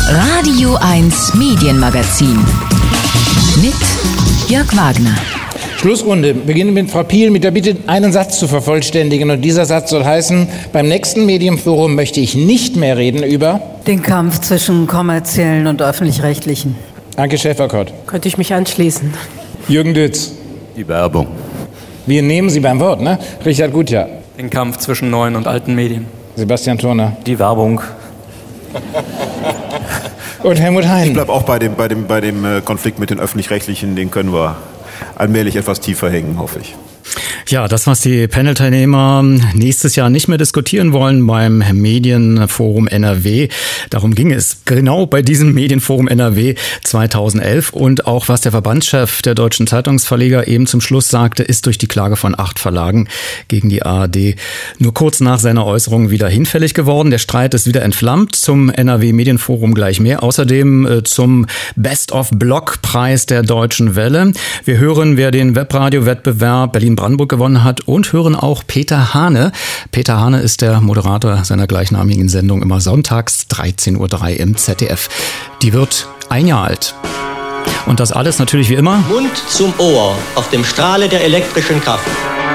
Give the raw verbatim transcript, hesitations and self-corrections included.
Radio eins Medienmagazin mit Jörg Wagner. Schlussrunde. Beginnen mit Frau Piel mit der Bitte, einen Satz zu vervollständigen. Und dieser Satz soll heißen, beim nächsten Medienforum möchte ich nicht mehr reden über... den Kampf zwischen kommerziellen und öffentlich-rechtlichen. Anke Schäferkott. Könnte ich mich anschließen. Jürgen Dütz. Die Werbung. Wir nehmen Sie beim Wort, ne? Richard Gutjahr. Den Kampf zwischen neuen und alten Medien. Sebastian Turner. Die Werbung. Und Helmut Hein. Ich bleibe auch bei dem, bei dem, bei dem Konflikt mit den Öffentlich-Rechtlichen, den können wir allmählich etwas tiefer hängen, hoffe ich. Ja, das, was die Panel-Teilnehmer nächstes Jahr nicht mehr diskutieren wollen beim Medienforum N R W, darum ging es genau bei diesem Medienforum N R W zweitausendelf. Und auch was der Verbandschef der deutschen Zeitungsverleger eben zum Schluss sagte, ist durch die Klage von acht Verlagen gegen die A R D nur kurz nach seiner Äußerung wieder hinfällig geworden. Der Streit ist wieder entflammt, zum N R W Medienforum gleich mehr. Außerdem äh, zum Best-of-Blog-Preis der Deutschen Welle. Wir hören, wer den Webradio-Wettbewerb Berlin-Brandenburg gewonnen hat, und hören auch Peter Hane. Peter Hane ist der Moderator seiner gleichnamigen Sendung immer sonntags dreizehn Uhr drei im Z D F. Die wird ein Jahr alt. Und das alles natürlich wie immer Mund zum Ohr auf dem Strahle der elektrischen Kraft.